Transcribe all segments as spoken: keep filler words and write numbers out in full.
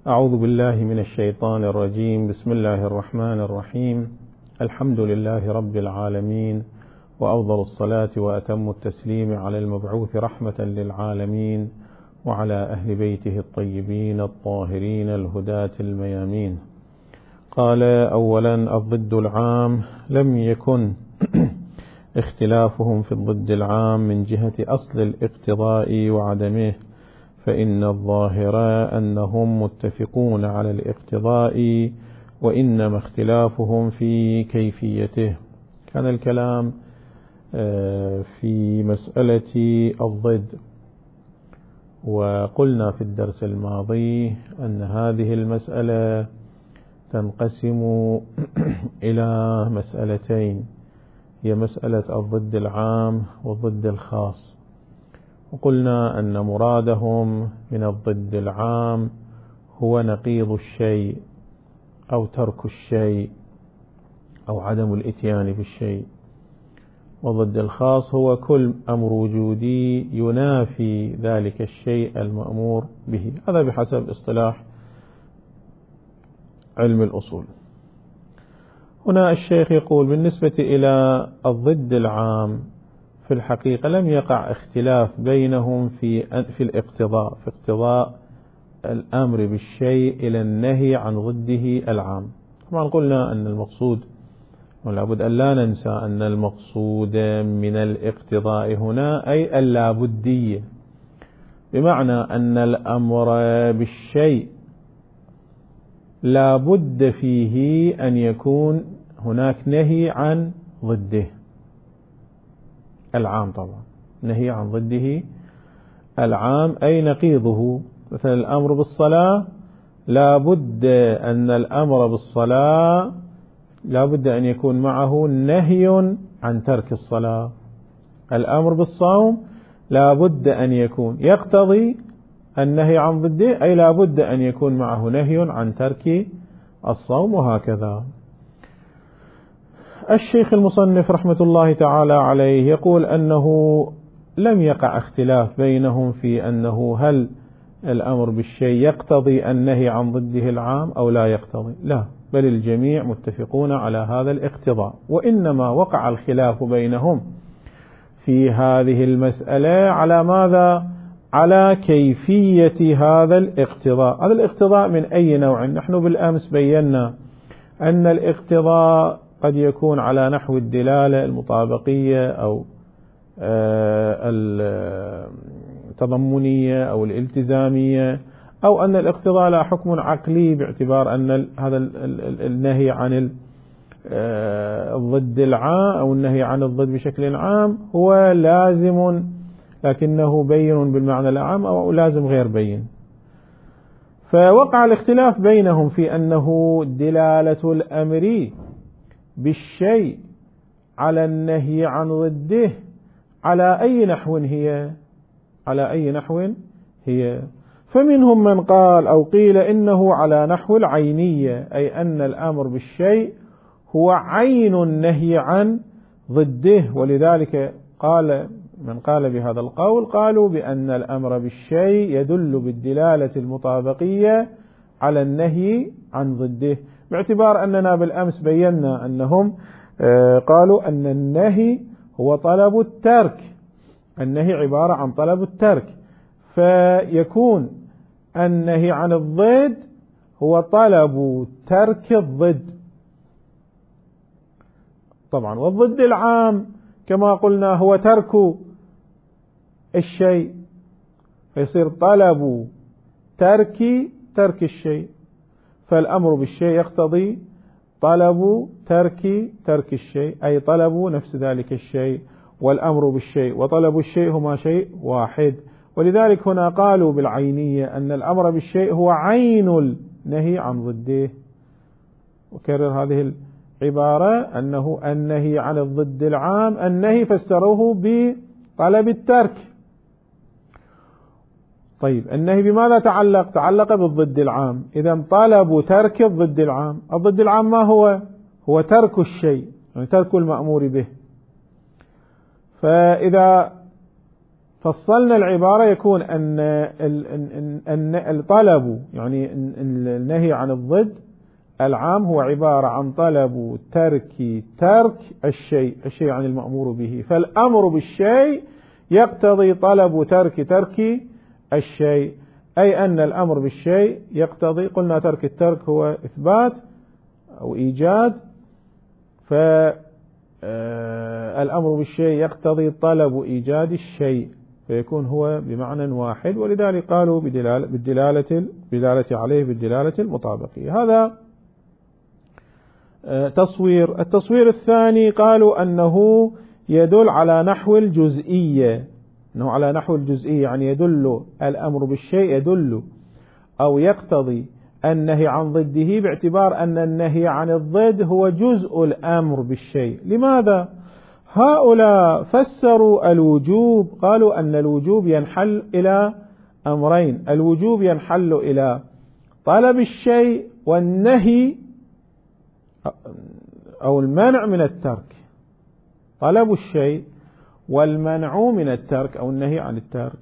أعوذ بالله من الشيطان الرجيم. بسم الله الرحمن الرحيم. الحمد لله رب العالمين، وأفضل الصلاة وأتم التسليم على المبعوث رحمة للعالمين وعلى أهل بيته الطيبين الطاهرين الهداة الميامين. قال: أولا، الضد العام لم يكن اختلافهم في الضد العام من جهة أصل الاقتضاء وعدمه، فإن الظاهر أنهم متفقون على الاقتضاء، وإنما اختلافهم في كيفيته. كان الكلام في مسألة الضد، وقلنا في الدرس الماضي أن هذه المسألة تنقسم إلى مسألتين، هي مسألة الضد العام والضد الخاص. وقلنا أن مرادهم من الضد العام هو نقيض الشيء أو ترك الشيء أو عدم الإتيان بالشيء، والضد الخاص هو كل أمر وجودي ينافي ذلك الشيء المأمور به. هذا بحسب اصطلاح علم الأصول. هنا الشيخ يقول: بالنسبة إلى الضد العام في الحقيقة لم يقع اختلاف بينهم في في الاقتضاء، في اقتضاء الأمر بالشيء إلى النهي عن ضده العام. طبعا قلنا أن المقصود، ولا بد أن لا ننسى أن المقصود من الاقتضاء هنا أي اللابدية، بمعنى أن الأمر بالشيء لا بد فيه أن يكون هناك نهي عن ضده العام. طبعا نهي عن ضده العام أي نقيضه. مثل الأمر بالصلاة، لا بد أن الأمر بالصلاة لا بد أن يكون معه نهي عن ترك الصلاة. الأمر بالصوم لا بد أن يكون يقتضي النهي عن ضده، أي لا بد أن يكون معه نهي عن ترك الصوم، وهكذا. الشيخ المصنف رحمة الله تعالى عليه يقول أنه لم يقع اختلاف بينهم في أنه هل الأمر بالشيء يقتضي النهي عن ضده العام أو لا يقتضي، لا، بل الجميع متفقون على هذا الاقتضاء. وإنما وقع الخلاف بينهم في هذه المسألة على ماذا؟ على كيفية هذا الاقتضاء. هذا الاقتضاء من أي نوع؟ نحن بالأمس بينا أن الاقتضاء قد يكون على نحو الدلالة المطابقية أو التضمنية أو الالتزامية، أو أن الاقتضاء لا حكم عقلي باعتبار أن هذا النهي عن الضد العام أو النهي عن الضد بشكل عام هو لازم لكنه بين بالمعنى العام أو لازم غير بين. فوقع الاختلاف بينهم في أنه دلالة الأمر بالشيء على النهي عن ضده على أي نحو هي على أي نحو هي فمنهم من قال أو قيل إنه على نحو العينية، أي أن الأمر بالشيء هو عين النهي عن ضده. ولذلك قال من قال بهذا القول قالوا بأن الأمر بالشيء يدل بالدلالة المطابقية على النهي عن ضده، باعتبار أننا بالأمس بينا أنهم قالوا أن النهي هو طلب الترك، النهي عبارة عن طلب الترك، فيكون النهي عن الضد هو طلب ترك الضد. طبعا والضد العام كما قلنا هو ترك الشيء، فيصير طلب ترك ترك الشيء، فالأمر بالشيء يقتضي طلب ترك ترك الشيء، أي طلب نفس ذلك الشيء، والأمر بالشيء وطلب الشيء هما شيء واحد. ولذلك هنا قالوا بالعينية أن الأمر بالشيء هو عين النهي عن ضده. وكرر هذه العبارة أنه النهي عن الضد العام النهي فسروه بطلب الترك. طيب النهي بماذا تعلق؟ تعلق بالضد العام، إذا طلب ترك الضد العام. الضد العام ما هو؟ هو ترك الشيء، يعني ترك المأمور به. فإذا فصلنا العبارة يكون أن الطلب يعني النهي عن الضد العام هو عبارة عن طلب ترك ترك الشيء الشيء عن المأمور به، فالأمر بالشيء يقتضي طلب ترك ترك الشيء، أي أن الأمر بالشيء يقتضي، قلنا ترك الترك هو إثبات أو إيجاد، فالأمر بالشيء يقتضي طلب إيجاد الشيء، فيكون هو بمعنى واحد، ولذلك قالوا بدلالة بالدلالة بدلالة عليه بالدلالة المطابقية. هذا تصوير. التصوير الثاني قالوا أنه يدل على نحو الجزئية، أنه على نحو الجزئية يعني يدل الأمر بالشيء يدل أو يقتضي النهي عن ضده، باعتبار أن النهي عن الضد هو جزء الأمر بالشيء. لماذا؟ هؤلاء فسروا الوجوب، قالوا أن الوجوب ينحل إلى أمرين، الوجوب ينحل إلى طلب الشيء والنهي أو المنع من الترك، طلب الشيء والمنع من الترك أو النهي عن الترك،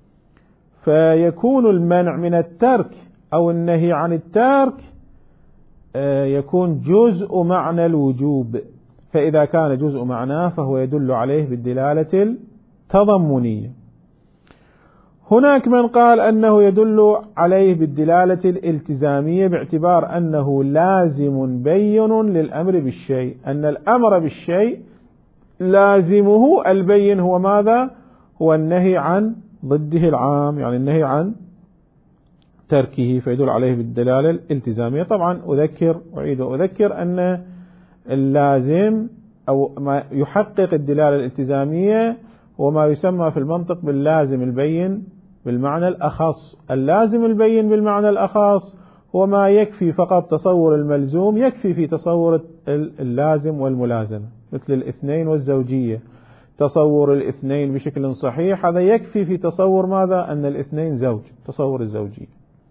فيكون المنع من الترك أو النهي عن الترك يكون جزء معنى الوجوب، فإذا كان جزء معناه فهو يدل عليه بالدلالة التضمنية. هناك من قال أنه يدل عليه بالدلالة الالتزامية، باعتبار أنه لازم بين للأمر بالشيء، أن الأمر بالشيء لازمه البين هو ماذا؟ هو النهي عن ضده العام، يعني النهي عن تركه، فيدل عليه بالدلالة الالتزامية. طبعا أذكر أعيد وأذكر أن اللازم أو ما يحقق الدلالة الالتزامية هو ما يسمى في المنطق باللازم البين بالمعنى الأخص. اللازم البين بالمعنى الأخص هو ما يكفي فقط تصور الملزوم، يكفي في تصور اللازم والملازمة، مثل الاثنين والزوجية، تصور الاثنين بشكل صحيح هذا يكفي في تصور ماذا؟ أن الاثنين زوج، تصور الزوجية.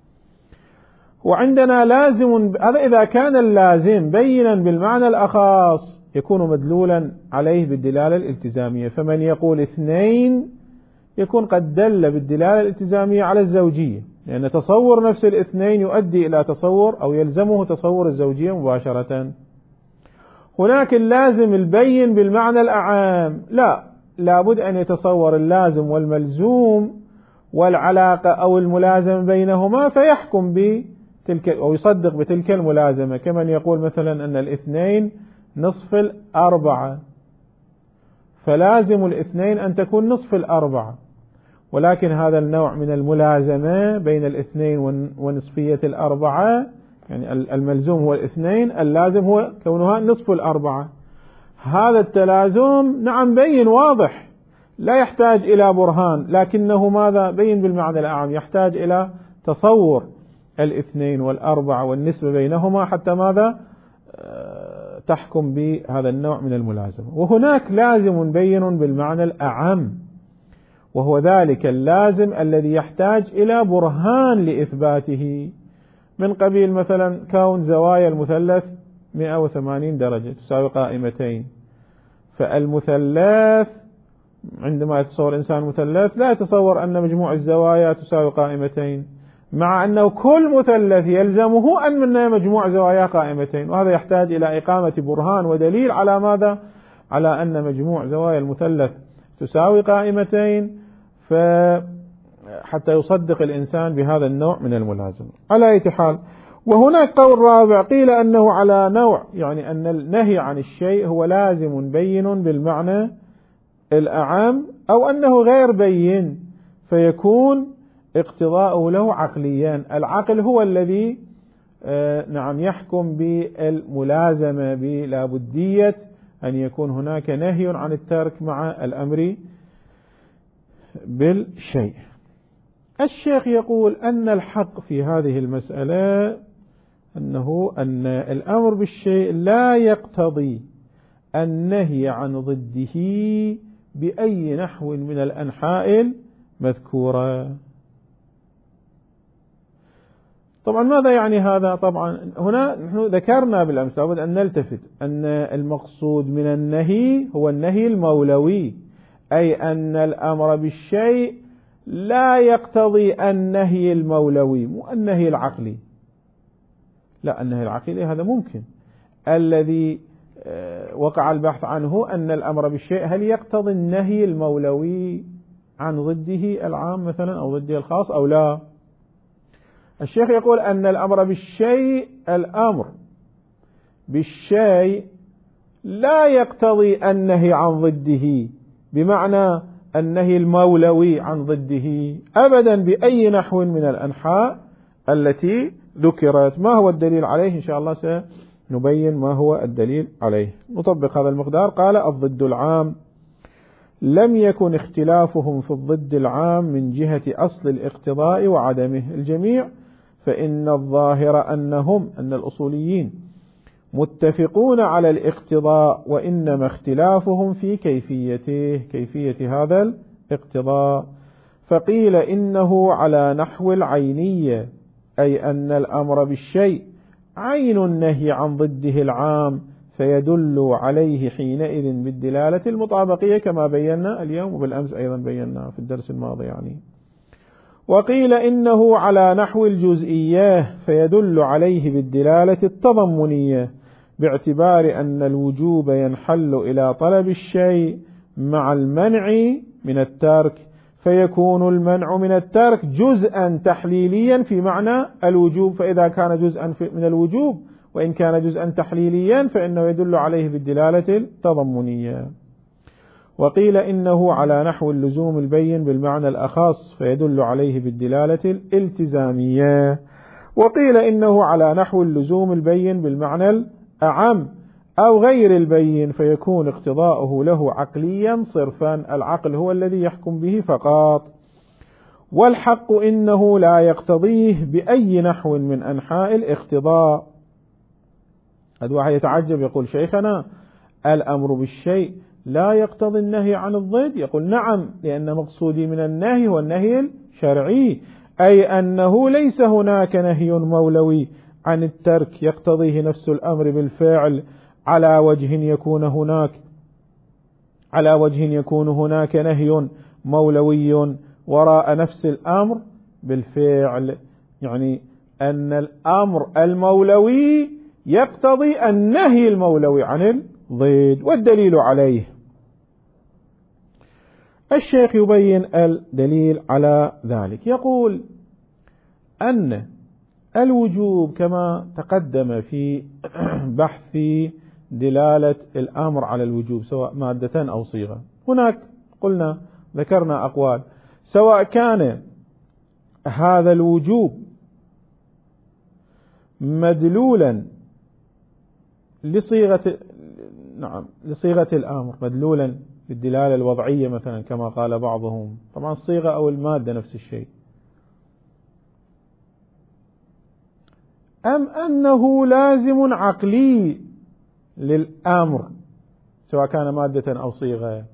وعندنا لازم، هذا إذا كان اللازم بينا بالمعنى الأخص يكون مدلولا عليه بالدلالة الالتزامية، فمن يقول اثنين يكون قد دل بالدلالة الالتزامية على الزوجية، لأن تصور نفس الاثنين يؤدي إلى تصور أو يلزمه تصور الزوجية مباشرة. هناك اللازم البين بالمعنى الأعام، لا، لابد أن يتصور اللازم والملزوم والعلاقة أو الملازمة بينهما فيحكم بتلك أو يصدق بتلك الملازمة، كمن يقول مثلا أن الاثنين نصف الأربعة، فلازم الاثنين أن تكون نصف الأربعة، ولكن هذا النوع من الملازمة بين الاثنين ونصفية الأربعة، يعني الملزوم هو الاثنين، اللازم هو كونها نصف الأربعة. هذا التلازم نعم بين واضح لا يحتاج إلى برهان، لكنه ماذا؟ بين بالمعنى الأعم، يحتاج إلى تصور الاثنين والأربعة والنسبة بينهما حتى ماذا؟ تحكم بهذا النوع من الملازمة. وهناك لازم بين بالمعنى الأعم، وهو ذلك اللازم الذي يحتاج إلى برهان لإثباته، من قبيل مثلا كون زوايا المثلث مئة وثمانين درجة تساوي قائمتين، فالمثلث عندما يتصور إنسان مثلث لا يتصور أن مجموع الزوايا تساوي قائمتين، مع أنه كل مثلث يلزمه أن من مجموع زوايا قائمتين، وهذا يحتاج إلى إقامة برهان ودليل على ماذا؟ على أن مجموع زوايا المثلث تساوي قائمتين، فحتى يصدق الإنسان بهذا النوع من الملازمة. على أي حال، وهناك قول رابع قيل أنه على نوع، يعني أن النهي عن الشيء هو لازم بين بالمعنى الأعم، أو أنه غير بين فيكون اقتضاءه له عقليان، العقل هو الذي آه نعم يحكم بالملازمة بلابدية أن يكون هناك نهي عن الترك مع الأمر بالشيء. الشيخ يقول أن الحق في هذه المسألة أنه أن الأمر بالشيء لا يقتضي النهي عن ضده بأي نحو من الأنحاء المذكورة. طبعا ماذا يعني هذا؟ طبعا هنا نحن ذكرنا بالأمس لابد أن نلتفت أن المقصود من النهي هو النهي المولوي أي أن الأمر بالشيء لا يقتضي النهي المولوي مو النهي العقلي، لا، النهي العقلي هذا ممكن. الذي وقع البحث عنه أن الأمر بالشيء هل يقتضي النهي المولوي عن ضده العام مثلا أو ضده الخاص أو لا. الشيخ يقول أن الأمر بالشيء الأمر بالشيء لا يقتضي النهي عن ضده، بمعنى النهي المولوي عن ضده أبدا بأي نحو من الأنحاء التي ذكرت. ما هو الدليل عليه؟ إن شاء الله سنبين ما هو الدليل عليه. نطبق هذا المقدار. قال: الضد العام لم يكن اختلافهم في الضد العام من جهة أصل الاقتضاء وعدمه الجميع، فإن الظاهر أنهم أن الأصوليين متفقون على الاقتضاء، وإنما اختلافهم في كيفيته كيفية هذا الاقتضاء. فقيل إنه على نحو العينية، أي أن الأمر بالشيء عين النهي عن ضده العام، فيدل عليه حينئذ بالدلالة المطابقية كما بينا اليوم، وبالأمس أيضا بينا في الدرس الماضي يعني. وقيل إنه على نحو الجزئية، فيدل عليه بالدلالة التضمنية، باعتبار أن الوجوب ينحل إلى طلب الشيء مع المنع من الترك، فيكون المنع من الترك جزءا تحليليا في معنى الوجوب، فإذا كان جزءا من الوجوب وإن كان جزءا تحليليا فإنه يدل عليه بالدلالة التضمنية. وقيل إنه على نحو اللزوم البين بالمعنى الأخص، فيدل عليه بالدلالة الالتزامية. وقيل إنه على نحو اللزوم البين بالمعنى الأعم أو غير البين، فيكون اقتضاؤه له عقليا صرفا، العقل هو الذي يحكم به فقط. والحق إنه لا يقتضيه بأي نحو من أنحاء الاقتضاء. هذا واحد يتعجب يقول: شيخنا الأمر بالشيء لا يقتضي النهي عن الضد؟ يقول: نعم، لأن مقصودي من النهي هو النهي الشرعي، أي أنه ليس هناك نهي مولوي عن الترك يقتضيه نفس الأمر بالفعل على وجه يكون هناك على وجه يكون هناك نهي مولوي وراء نفس الأمر بالفعل، يعني أن الأمر المولوي يقتضي النهي المولوي عن الضد. والدليل عليه الشيخ يبين الدليل على ذلك، يقول أن الوجوب كما تقدم في بحث دلالة الأمر على الوجوب سواء مادة أو صيغة، هناك قلنا ذكرنا أقوال، سواء كان هذا الوجوب مدلولا لصيغة نعم لصيغة الأمر، مدلولا بالدلالة الوضعية مثلا كما قال بعضهم، طبعا الصيغة أو المادة نفس الشيء، أم أنه لازم عقلي للأمر سواء كان مادة أو صيغة،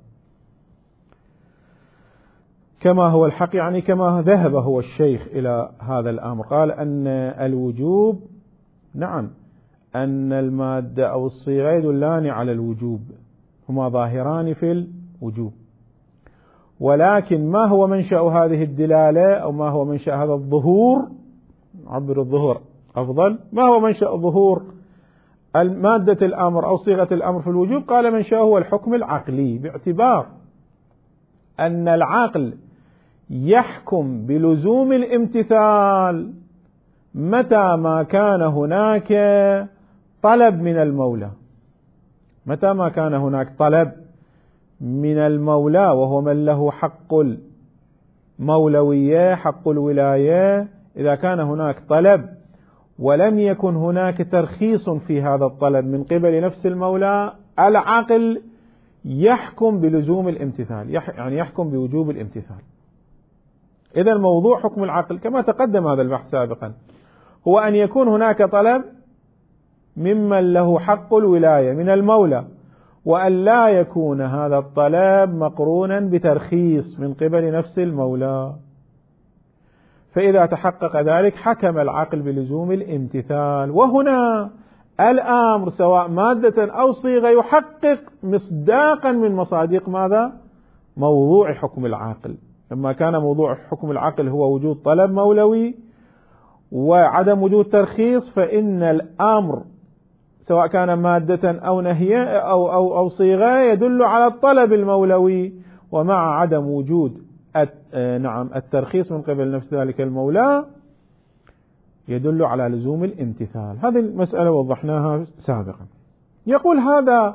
كما هو الحق، يعني كما ذهب هو الشيخ إلى هذا الأمر. قال أن الوجوب نعم أن المادة أو الصيغة يدلان على الوجوب، هما ظاهران في الوجوب، ولكن ما هو منشأ هذه الدلالة أو ما هو منشأ هذا الظهور، عبر الظهور أفضل، ما هو منشأ ظهور المادة الأمر أو صيغة الأمر في الوجوب؟ قال منشأه هو الحكم العقلي، باعتبار أن العقل يحكم بلزوم الامتثال متى ما كان هناك طلب من المولى، متى ما كان هناك طلب من المولى وهو من له حق المولوية حق الولاية، إذا كان هناك طلب ولم يكن هناك ترخيص في هذا الطلب من قبل نفس المولى، العقل يحكم بلزوم الامتثال، يعني يحكم بوجوب الامتثال. إذا موضوع حكم العقل كما تقدم هذا البحث سابقا هو أن يكون هناك طلب ممن له حق الولاية من المولى، وأن لا يكون هذا الطلب مقرونا بترخيص من قبل نفس المولى، فإذا تحقق ذلك حكم العقل بلزوم الامتثال. وهنا الأمر سواء مادة أو صيغة يحقق مصداقا من مصادق ماذا؟ موضوع حكم العاقل. لما كان موضوع حكم العقل هو وجود طلب مولوي وعدم وجود ترخيص، فإن الأمر سواء كان مادة أو نهية أو, أو, أو صيغة يدل على الطلب المولوي، ومع عدم وجود نعم الترخيص من قبل نفس ذلك المولى يدل على لزوم الامتثال. هذه المسألة وضحناها سابقا. يقول هذا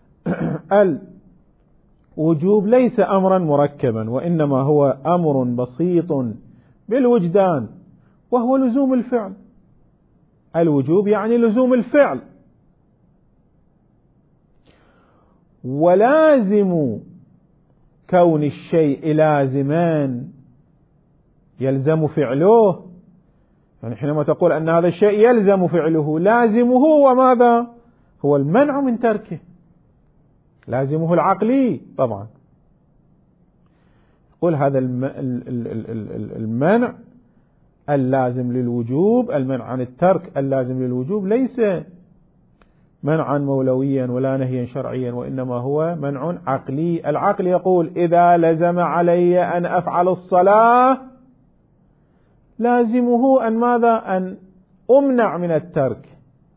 الوجوب ليس أمرا مركبا، وإنما هو أمر بسيط بالوجدان، وهو لزوم الفعل. الوجوب يعني لزوم الفعل، ولازم كون الشيء لازما يلزم فعله، يعني حينما تقول أن هذا الشيء يلزم فعله، لازمه وماذا؟ هو المنع من تركه، لازمه العقلي طبعا. يقول هذا المنع اللازم للوجوب، المنع عن الترك اللازم للوجوب ليس منعا مولويا ولا نهيا شرعيا، وإنما هو منع عقلي. العقل يقول إذا لزم علي أن أفعل الصلاة لازمه أن ماذا؟ أن أمنع من الترك،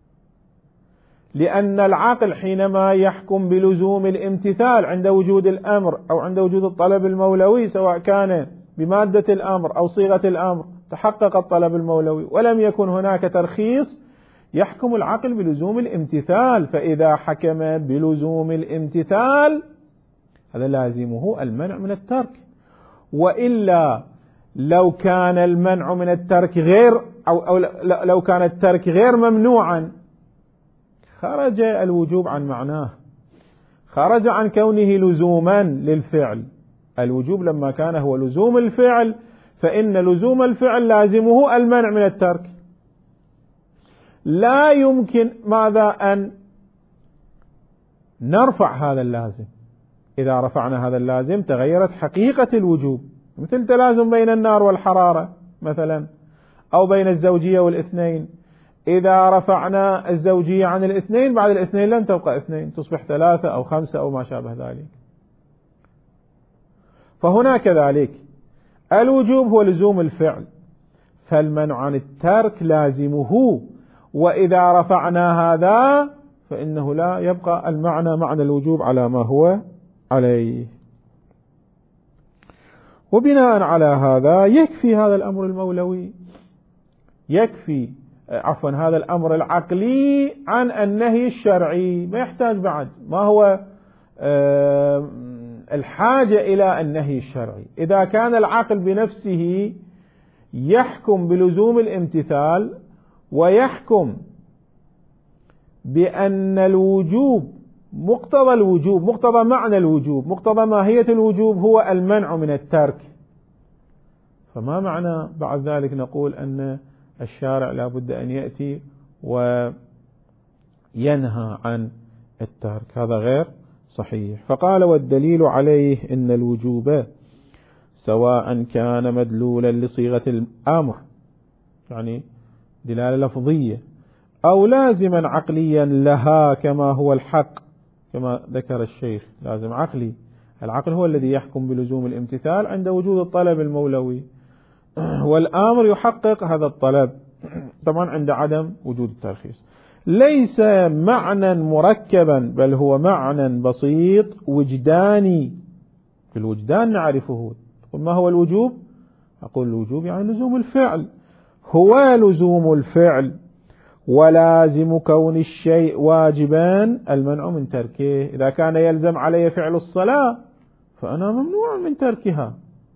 لأن العقل حينما يحكم بلزوم الامتثال عند وجود الأمر أو عند وجود الطلب المولوي، سواء كان بمادة الأمر أو صيغة الأمر، تحقق الطلب المولوي ولم يكن هناك ترخيص، يحكم العقل بلزوم الامتثال. فإذا حكم بلزوم الامتثال هذا لازمه المنع من الترك. وإلا لو كان المنع من الترك غير أو, أو لو كان الترك غير ممنوعا خرج الوجوب عن معناه، خرج عن كونه لزوما للفعل. الوجوب لما كان هو لزوم الفعل، فإن لزوم الفعل لازمه المنع من الترك. لا يمكن ماذا؟ أن نرفع هذا اللازم. إذا رفعنا هذا اللازم تغيرت حقيقة الوجوب، مثل تلازم بين النار والحرارة مثلا، أو بين الزوجية والاثنين. إذا رفعنا الزوجية عن الاثنين، بعد الاثنين لن تبقى اثنين، تصبح ثلاثة أو خمسة أو ما شابه ذلك. فهنا كذلك الوجوب هو لزوم الفعل، فالمنع عن الترك لازمه، وإذا رفعنا هذا فإنه لا يبقى المعنى معنى الوجوب على ما هو عليه. وبناء على هذا يكفي هذا الأمر المولوي، يكفي عفوا هذا الأمر العقلي عن النهي الشرعي، ما يحتاج بعد ما هو الحاجة إلى النهي الشرعي. إذا كان العقل بنفسه يحكم بلزوم الامتثال ويحكم بأن الوجوب مقتضى الوجوب، مقتضى معنى الوجوب، مقتضى ماهية الوجوب هو المنع من الترك، فما معنى بعد ذلك نقول أن الشارع لا بد أن يأتي وينهى عن الترك؟ هذا غير صحيح. فقال والدليل عليه أن الوجوب سواء كان مدلولا لصيغة الأمر، يعني دلالة لفظية، أو لازما عقليا لها كما هو الحق، كما ذكر الشيخ لازم عقلي. العقل هو الذي يحكم بلزوم الامتثال عند وجود الطلب المولوي، والآمر يحقق هذا الطلب طبعا عند عدم وجود الترخيص. ليس معنى مركبا، بل هو معنى بسيط وجداني، في الوجدان نعرفه. ما هو الوجوب؟ أقول الوجوب يعني لزوم الفعل، هو لزوم الفعل، ولازم كون الشيء واجبا المنع من تركه. إذا كان يلزم علي فعل الصلاة فأنا ممنوع من تركها،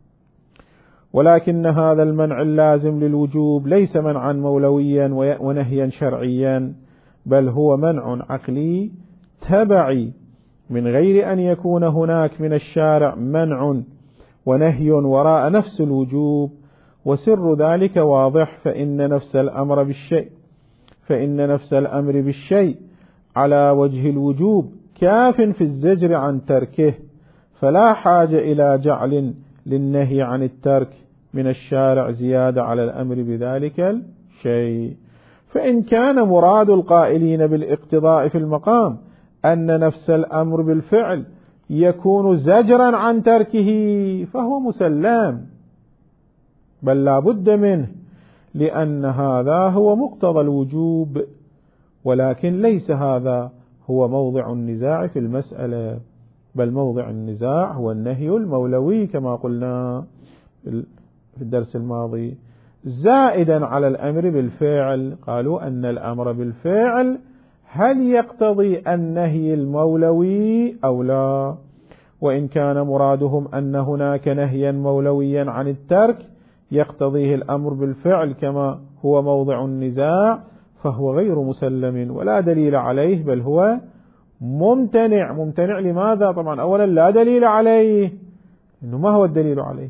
ولكن هذا المنع اللازم للوجوب ليس منعا مولويا ونهيا شرعيا، بل هو منع عقلي تبعي من غير أن يكون هناك من الشارع منع ونهي وراء نفس الوجوب. وسر ذلك واضح، فإن نفس الأمر بالشيء فإن نفس الأمر بالشيء على وجه الوجوب كاف في الزجر عن تركه، فلا حاجة إلى جعل للنهي عن الترك من الشارع زيادة على الأمر بذلك الشيء. فإن كان مراد القائلين بالاقتضاء في المقام أن نفس الأمر بالفعل يكون زجرا عن تركه فهو مسلم، بل لا بد منه، لأن هذا هو مقتضى الوجوب، ولكن ليس هذا هو موضع النزاع في المسألة، بل موضع النزاع هو النهي المولوي كما قلنا في الدرس الماضي، زائدا على الأمر بالفعل. قالوا أن الأمر بالفعل هل يقتضي النهي المولوي أو لا؟ وإن كان مرادهم أن هناك نهيا مولويا عن الترك يقتضيه الأمر بالفعل كما هو موضع النزاع، فهو غير مسلم ولا دليل عليه، بل هو ممتنع. ممتنع لماذا؟ طبعا أولا لا دليل عليه، إنه ما هو الدليل عليه؟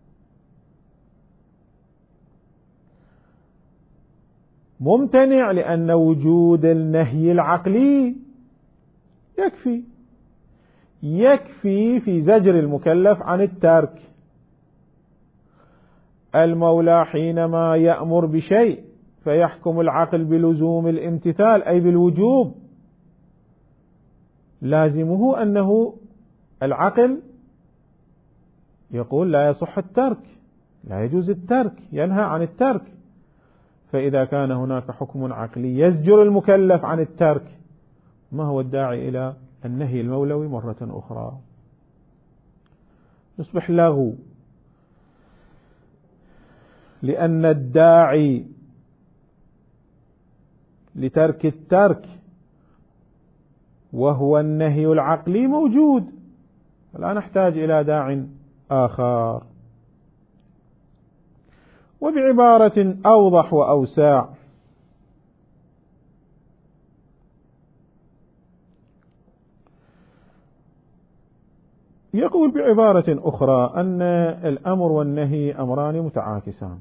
ممتنع لأن وجود النهي العقلي يكفي يكفي في زجر المكلف عن الترك. المولى حينما يأمر بشيء فيحكم العقل بلزوم الامتثال أي بالوجوب، لازمه أنه العقل يقول لا يصح الترك، لا يجوز الترك، ينهى عن الترك. فإذا كان هناك حكم عقلي يزجر المكلف عن الترك، ما هو الداعي إلى النهي المولوي مرة أخرى؟ يصبح لغو، لأن الداعي لترك الترك وهو النهي العقلي موجود، لا نحتاج إلى داع آخر. وبعبارة أوضح وأوسع، يقول بعبارة أخرى أن الأمر والنهي أمران متعاكسان.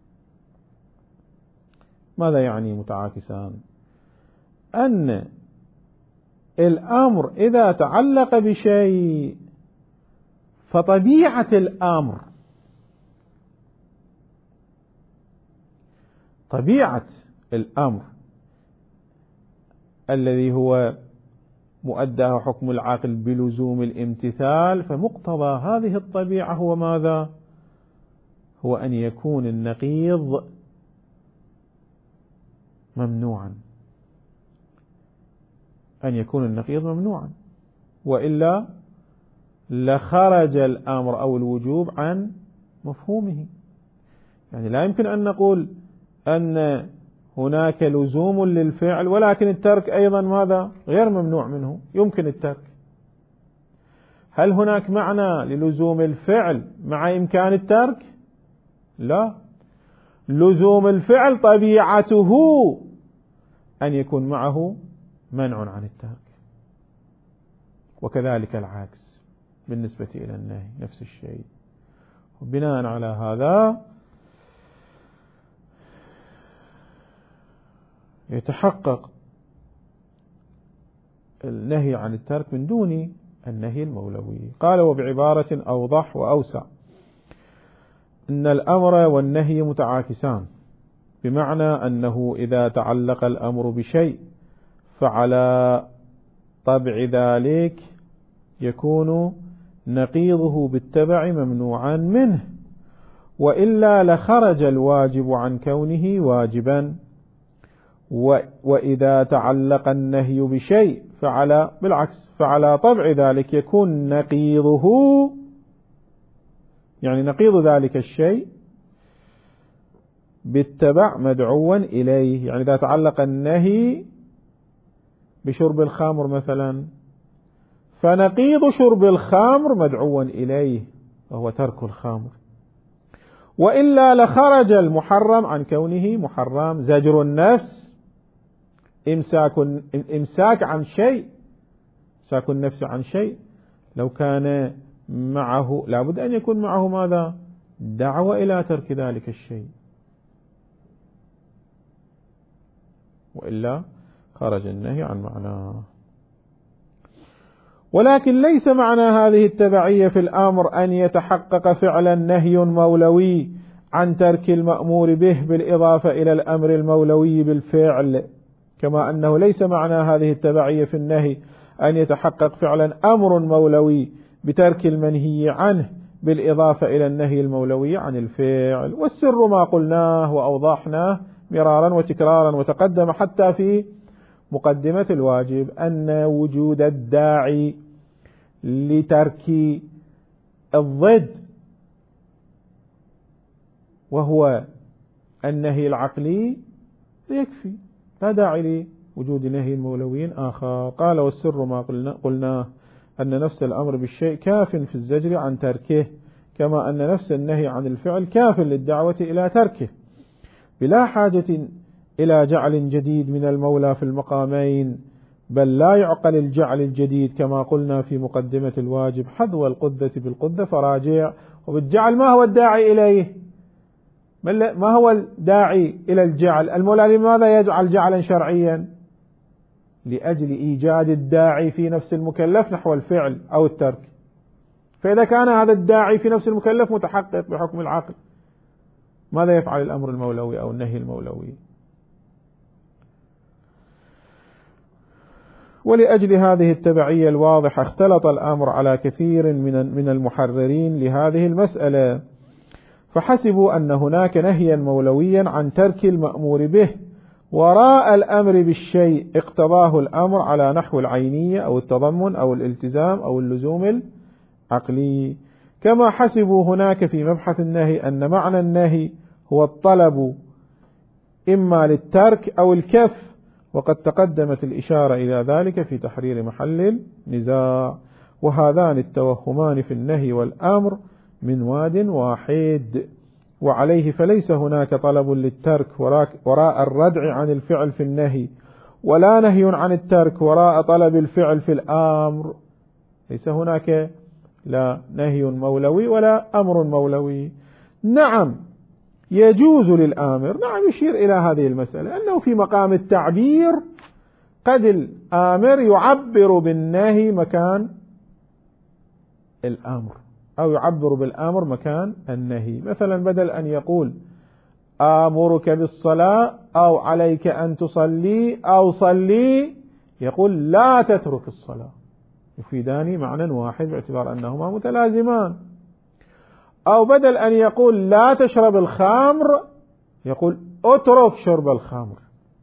ماذا يعني متعاكسان؟ أن الأمر إذا تعلق بشيء فطبيعة الأمر طبيعة الأمر الذي هو مؤداه حكم العقل بلزوم الامتثال، فمقتضى هذه الطبيعة هو ماذا؟ هو أن يكون النقيض ممنوعا، أن يكون النقيض ممنوعا، وإلا لخرج الأمر أو الوجوب عن مفهومه. يعني لا يمكن أن نقول أن هناك لزوم للفعل ولكن الترك أيضا ماذا؟ غير ممنوع منه، يمكن الترك. هل هناك معنى للزوم الفعل مع إمكان الترك؟ لا، لزوم الفعل طبيعته أن يكون معه منع عن الترك، وكذلك العكس بالنسبة إلى النهي نفس الشيء. وبناء على هذا يتحقق النهي عن الترك من دون النهي المولوي. قال وبعبارة أوضح وأوسع إن الأمر والنهي متعاكسان، بمعنى أنه إذا تعلق الأمر بشيء فعلى طبع ذلك يكون نقيضه بالتبع ممنوعا منه، وإلا لخرج الواجب عن كونه واجبا. وإذا تعلق النهي بشيء فعلى بالعكس فعلى طبع ذلك يكون نقيضه، يعني نقيض ذلك الشيء بالتبع مدعوا إليه. يعني إذا تعلق النهي بشرب الخمر مثلا، فنقيض شرب الخمر مدعوا إليه وهو ترك الخمر، وإلا لخرج المحرم عن كونه محرم. زجر النفس إمساك إمساك عن شيء، إمساك النفس عن شيء، لو كان معه لابد أن يكون معه ماذا؟ دعوة إلى ترك ذلك الشيء، وإلا خرج النهي عن معناه. ولكن ليس معنى هذه التبعية في الأمر أن يتحقق فعلا نهي مولوي عن ترك المأمور به بالإضافة إلى الأمر المولوي بالفعل، كما أنه ليس معنى هذه التبعية في النهي أن يتحقق فعلا أمر مولوي بترك المنهي عنه بالإضافة إلى النهي المولوي عن الفعل. والسر ما قلناه وأوضحناه مرارا وتكرارا وتقدم حتى في مقدمة الواجب أن وجود الداعي لترك الضد وهو النهي العقلي يكفي، لا داعي لوجود نهي مولوي آخر. قال والسر ما قلناه أن نفس الأمر بالشيء كاف في الزجر عن تركه، كما أن نفس النهي عن الفعل كاف للدعوة إلى تركه، بلا حاجة إلى جعل جديد من المولى في المقامين، بل لا يعقل الجعل الجديد كما قلنا في مقدمة الواجب حذو القذة بالقذة فراجع. وبالجعل ما هو الداعي إليه؟ ما هو الداعي إلى الجعل؟ المولى لماذا يجعل جعلا شرعيا؟ لأجل إيجاد الداعي في نفس المكلف نحو الفعل أو الترك. فإذا كان هذا الداعي في نفس المكلف متحقق بحكم العقل، ماذا يفعل الأمر المولوي أو النهي المولوي؟ ولأجل هذه التبعية الواضحة اختلط الأمر على كثير من من المحررين لهذه المسألة، فحسبوا أن هناك نهيا مولويا عن ترك المأمور به وراء الأمر بالشيء اقتضاه الأمر على نحو العينية أو التضمن أو الالتزام أو اللزوم العقلي، كما حسبوا هناك في مبحث النهي أن معنى النهي هو الطلب إما للترك أو الكف، وقد تقدمت الإشارة إلى ذلك في تحرير محل النزاع. وهذان التوهمان في النهي والأمر من واد واحد، وعليه فليس هناك طلب للترك وراء الردع عن الفعل في النهي، ولا نهي عن الترك وراء طلب الفعل في الأمر. ليس هناك لا نهي مولوي ولا أمر مولوي. نعم يجوز للآمر، نعم يشير إلى هذه المسألة أنه في مقام التعبير قد الآمر يعبر بالنهي مكان الأمر أو يعبر بالأمر مكان النهي. مثلا بدل أن يقول آمرك بالصلاة أو عليك أن تصلي أو صلي، يقول لا تترك الصلاة، يفيدان معنى واحد باعتبار أنهما متلازمان. أو بدل أن يقول لا تشرب الخمر، يقول اترك شرب الخمر،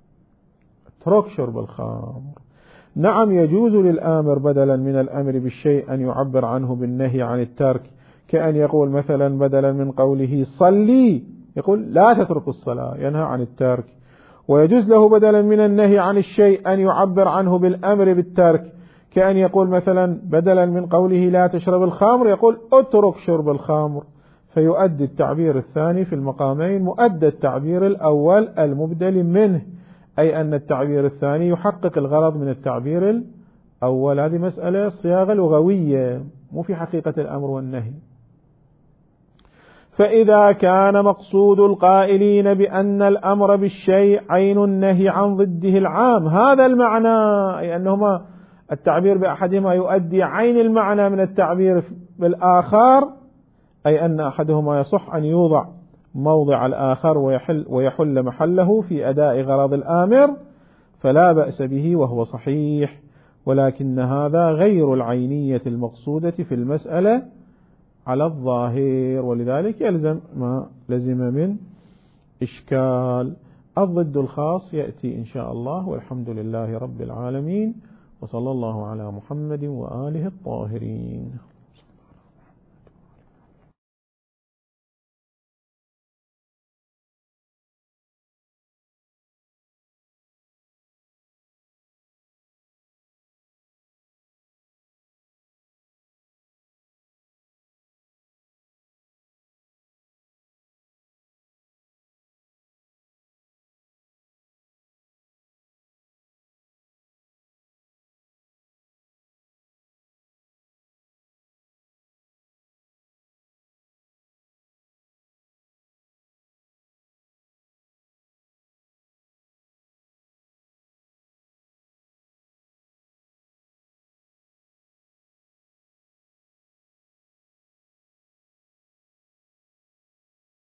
اترك شرب الخمر. نعم يجوز للآمر بدلا من الأمر بالشيء أن يعبر عنه بالنهي عن الترك، كأن يقول مثلا بدلا من قوله صلي يقول لا تترك الصلاة، ينهى عن الترك. ويجوز له بدلا من النهي عن الشيء أن يعبر عنه بالأمر بالترك، كأن يقول مثلا بدلا من قوله لا تشرب الخمر يقول اترك شرب الخمر، فيؤدي التعبير الثاني في المقامين مؤدى التعبير الأول المبدل منه، أي أن التعبير الثاني يحقق الغرض من التعبير الأول. هذه مسألة صياغة لغوية مو في حقيقة الأمر والنهي. فإذا كان مقصود القائلين بأن الأمر بالشيء عين النهي عن ضده العام هذا المعنى، أي أنهما التعبير بأحدهما يؤدي عين المعنى من التعبير بالآخر، أي أن أحدهما يصح أن يوضع موضع الآخر ويحل, ويحل محله في أداء غرض الآمر، فلا بأس به وهو صحيح، ولكن هذا غير العينية المقصودة في المسألة على الظاهر، ولذلك يلزم ما لزم من إشكال. الضد الخاص يأتي إن شاء الله، والحمد لله رب العالمين، وصلى الله على محمد وآله الطاهرين.